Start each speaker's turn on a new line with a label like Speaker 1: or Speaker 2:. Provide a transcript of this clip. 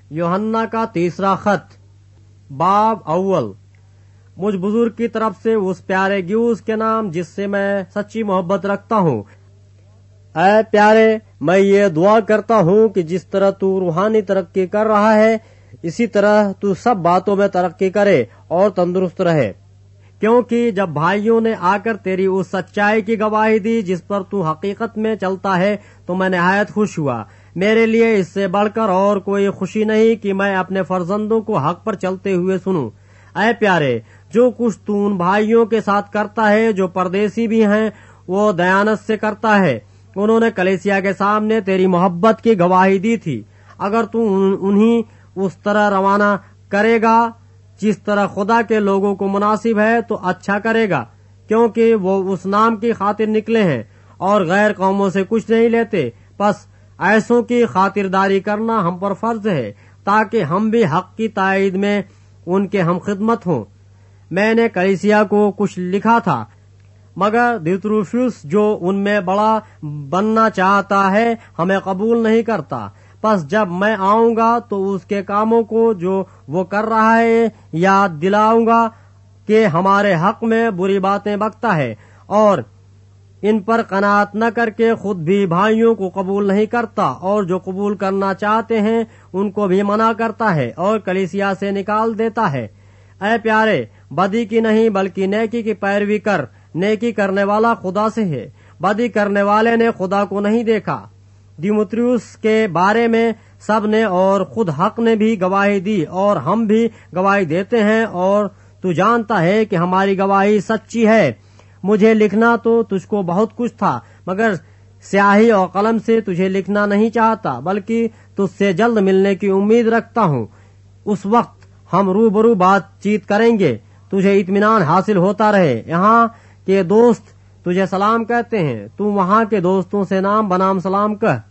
Speaker 1: यूहन्ना का 3 खत बाब अव्वल। मुझ बुजुर्ग की तरफ से उस प्यारे ग्यूस के नाम जिससे मैं सच्ची मोहब्बत रखता हूँ। ऐ प्यारे, मैं ये दुआ करता हूँ कि जिस तरह तू रूहानी तरक्की कर रहा है इसी तरह तू सब बातों में तरक्की करे और तंदुरुस्त रहे, क्योंकि जब भाइयों ने आकर तेरी उस सच्चाई की गवाही दी जिस पर तू हकीकत में चलता है तो मैं निहायत खुश हुआ। मेरे लिए इससे बढ़कर और कोई खुशी नहीं कि मैं अपने फर्जंदों को हक पर चलते हुए सुनूं। ऐ प्यारे, जो कुछ तू उन भाइयों के साथ करता है जो परदेसी भी हैं, वो दयानत से करता है। उन्होंने कलीसिया के सामने तेरी मोहब्बत की गवाही दी थी। अगर तू उन्हीं उस तरह रवाना करेगा जिस तरह खुदा के लोगों को मुनासिब है तो अच्छा करेगा, क्योंकि वो उस नाम की खातिर निकले हैं और गैर कौमों से कुछ नहीं लेते। बस ऐसों की खातिरदारी करना हम पर फर्ज है ताकि हम भी हक की ताईद में उनके हम खिदमत हों। मैंने कलीसिया को कुछ लिखा था, मगर दियुत्रुफुस जो उनमें बड़ा बनना चाहता है हमें कबूल नहीं करता। बस जब मैं आऊंगा तो उसके कामों को जो वो कर रहा है याद दिलाऊंगा कि हमारे हक में बुरी बातें बकता है और इन पर कनात न करके खुद भी भाइयों को कबूल नहीं करता, और जो कबूल करना चाहते हैं उनको भी मना करता है और कलीसिया से निकाल देता है। ऐ प्यारे, बदी की नहीं बल्कि नेकी की पैरवी कर। नेकी करने वाला खुदा से है, बदी करने वाले ने खुदा को नहीं देखा। दिमुत्रियुस के बारे में सब ने और खुद हक ने भी गवाही दी और हम भी गवाही देते हैं, और तू जानता है कि हमारी गवाही सच्ची है। मुझे लिखना तो तुझको बहुत कुछ था, मगर स्याही और कलम से तुझे लिखना नहीं चाहता, बल्कि तुझसे जल्द मिलने की उम्मीद रखता हूँ। उस वक्त हम रूबरू बातचीत करेंगे। तुझे इत्मीनान हासिल होता रहे। यहाँ के दोस्त तुझे सलाम कहते हैं। तू वहाँ के दोस्तों से नाम बनाम सलाम कह।